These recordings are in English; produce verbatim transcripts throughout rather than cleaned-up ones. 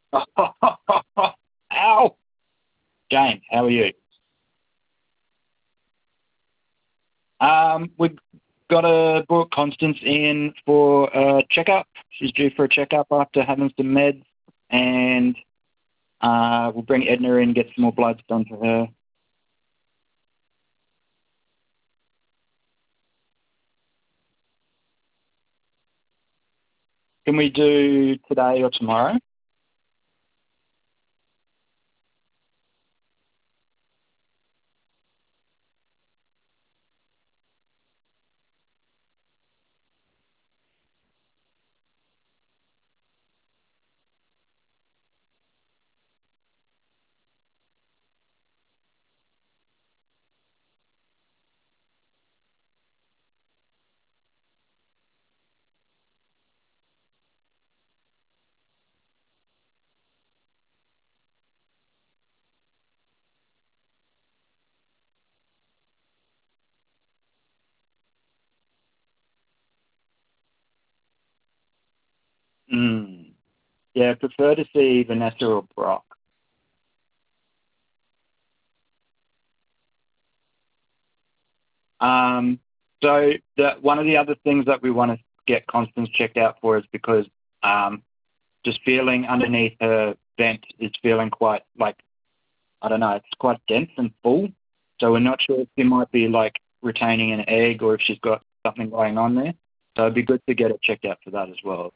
Ow! James, how are you? Um, we've got to book Constance in for a checkup. She's due for a checkup after having some meds, and uh, we'll bring Edna in, get some more bloods done for her. Can we do today or tomorrow? Mm. Yeah, I prefer to see Vanessa or Brock. Um, so the, one of the other things that we want to get Constance checked out for is because um, just feeling underneath her vent is feeling quite like, I don't know, it's quite dense and full. So we're not sure if she might be like retaining an egg or if she's got something going on there. So it'd be good to get it checked out for that as well.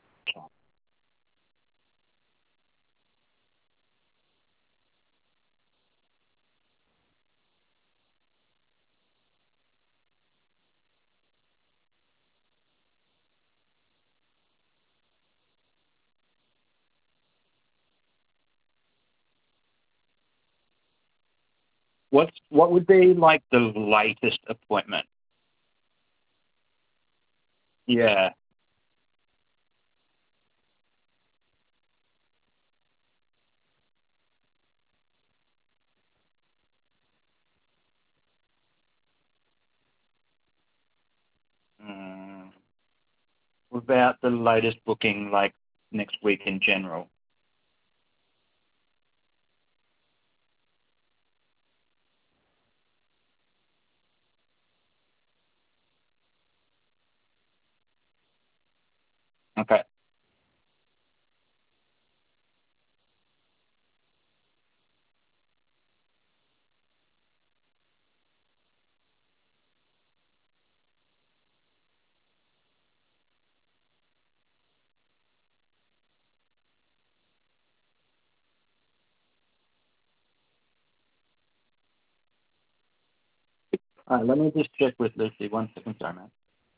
What's what would be like the latest appointment? Yeah. Mm, what about the latest booking like next week in general? Okay. All right, let me just check with Lucy. One second, sorry, man.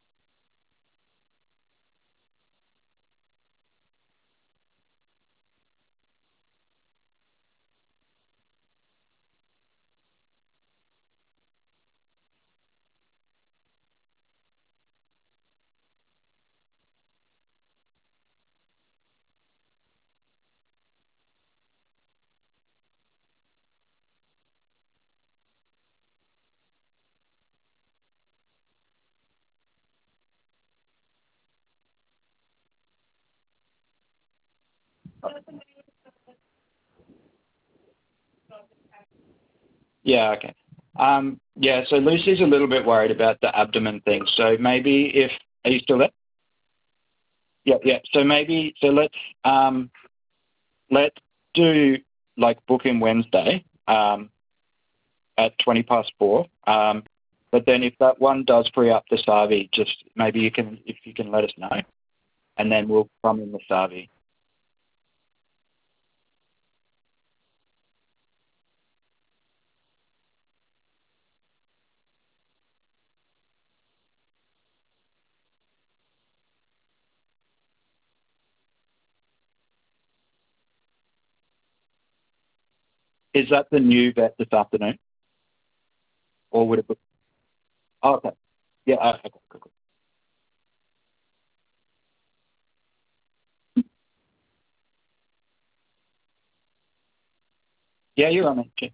Yeah, okay. Um, yeah, so Lucy's a little bit worried about the abdomen thing. So maybe if, are you still there? Yeah, yeah. So maybe, so let's, um, let's do like book in Wednesday, um, at twenty past four. Um, but then if that one does free up the Savi, just maybe you can, if you can let us know, and then we'll come in the Savi. Is that the new vet this afternoon, or would it be? Oh, okay. Yeah. Okay. Cool, cool, cool. Yeah, you're on it.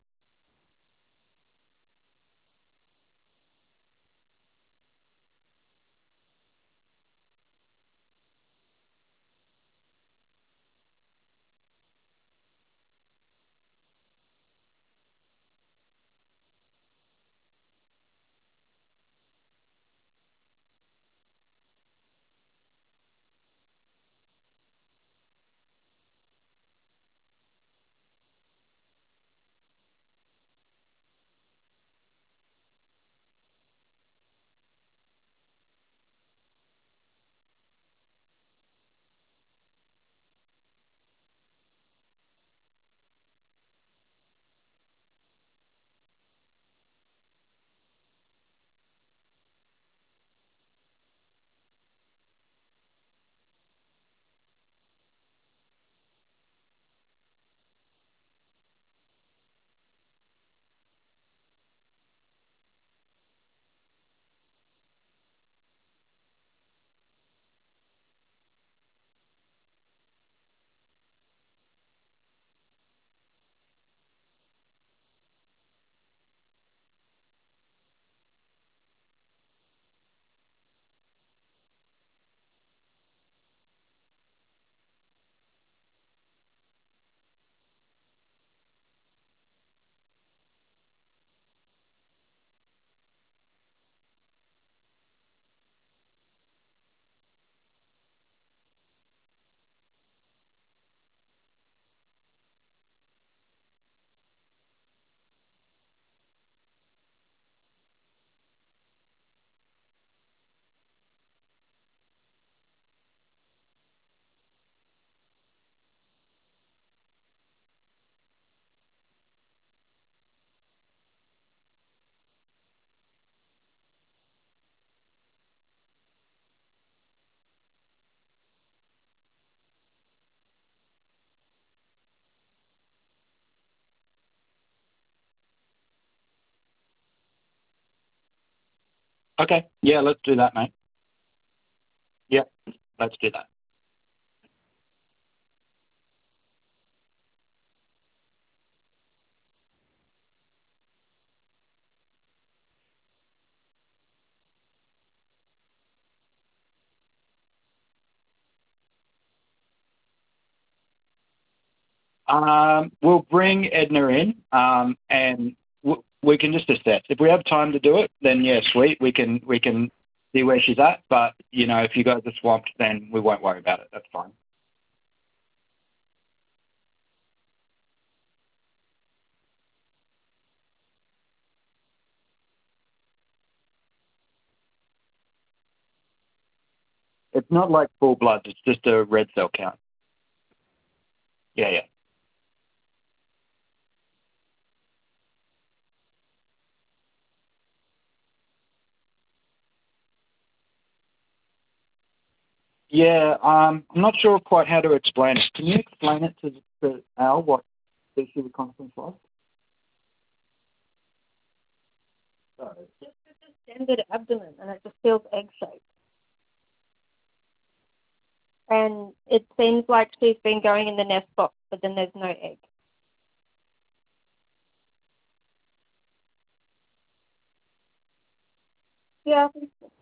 Okay. Yeah, let's do that, mate. Yeah, let's do that. Um, we'll bring Edna in, um, and w- we can just assess. If we have time to do it, then yeah, sweet. We can we can see where she's at. But you know, if you guys are swamped, then we won't worry about it. That's fine. It's not like full blood. It's just a red cell count. Yeah, yeah. Yeah, um, I'm not sure quite how to explain it. Can you explain it to, to Al what species reconnaissance was? Sorry. Just a distended abdomen, and it just feels egg-shaped. And it seems like she's been going in the nest box, but then there's no egg. Yeah, I think so.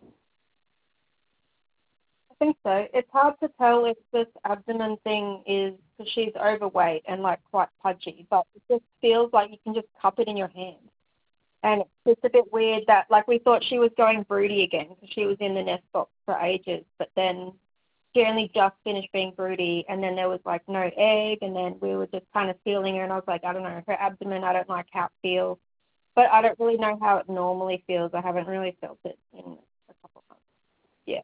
I think so. It's hard to tell if this abdomen thing is because she's overweight and like quite pudgy, but it just feels like you can just cup it in your hand. And it's just a bit weird that, like, we thought she was going broody again because she was in the nest box for ages, but then she only just finished being broody, and then there was, like, no egg, and then we were just kind of feeling her, and I was like, I don't know, her abdomen, I don't like how it feels, but I don't really know how it normally feels. I haven't really felt it in a couple of months. Yeah.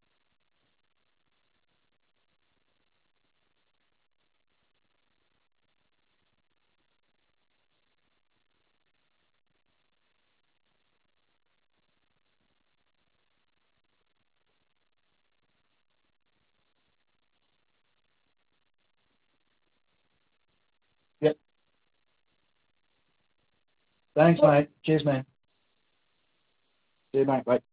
Yep. Thanks, mate. Cheers, man. See you, mate. Bye.